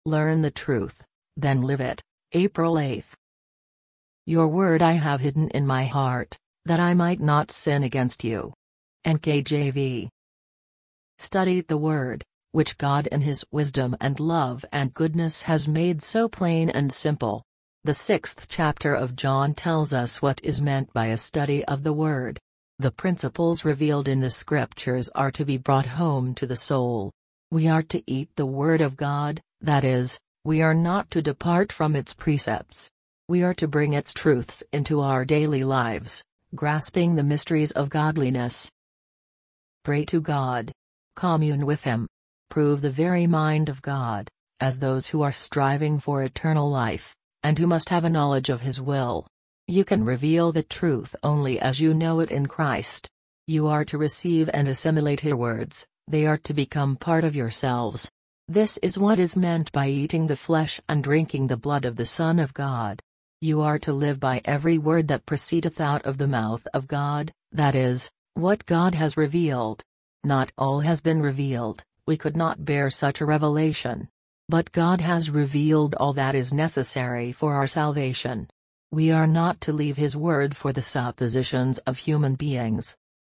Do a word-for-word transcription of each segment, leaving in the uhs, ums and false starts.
Learn the truth, then live it. April eighth. Your word I have hidden in my heart, that I might not sin against you. N K J V. Study the word, which God in his wisdom and love and goodness has made so plain and simple. The sixth chapter of John tells us what is meant by a study of the word. The principles revealed in the scriptures are to be brought home to the soul. We are to eat the word of God, that is, we are not to depart from its precepts. We are to bring its truths into our daily lives, grasping the mysteries of godliness. Pray to God. Commune with Him. Prove the very mind of God, as those who are striving for eternal life, and who must have a knowledge of His will. You can reveal the truth only as you know it in Christ. You are to receive and assimilate His words, they are to become part of yourselves. This is what is meant by eating the flesh and drinking the blood of the Son of God. You are to live by every word that proceedeth out of the mouth of God, that is, what God has revealed. Not all has been revealed, we could not bear such a revelation. But God has revealed all that is necessary for our salvation. We are not to leave His word for the suppositions of human beings.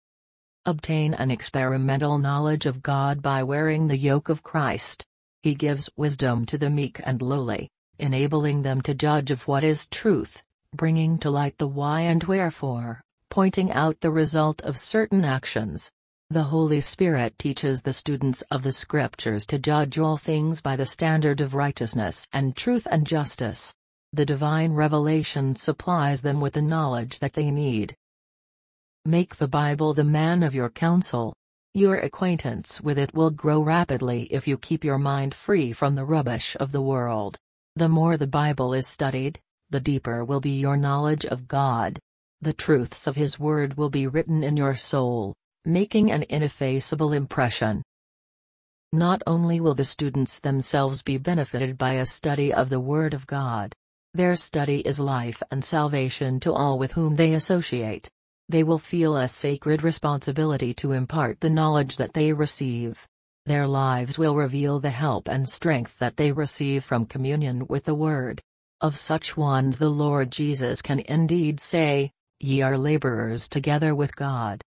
Obtain an experimental knowledge of God by wearing the yoke of Christ. He gives wisdom to the meek and lowly, enabling them to judge of what is truth, bringing to light the why and wherefore, pointing out the result of certain actions. The Holy Spirit teaches the students of the Scriptures to judge all things by the standard of righteousness and truth and justice. The divine revelation supplies them with the knowledge that they need. Make the Bible the man of your counsel. Your acquaintance with it will grow rapidly if you keep your mind free from the rubbish of the world. The more the Bible is studied, the deeper will be your knowledge of God. The truths of His word will be written in your soul, making an ineffaceable impression. Not only will the students themselves be benefited by a study of the Word of God. Their study is life and salvation to all with whom they associate. They will feel a sacred responsibility to impart the knowledge that they receive. Their lives will reveal the help and strength that they receive from communion with the Word. Of such ones the Lord Jesus can indeed say, "Ye are laborers together with God."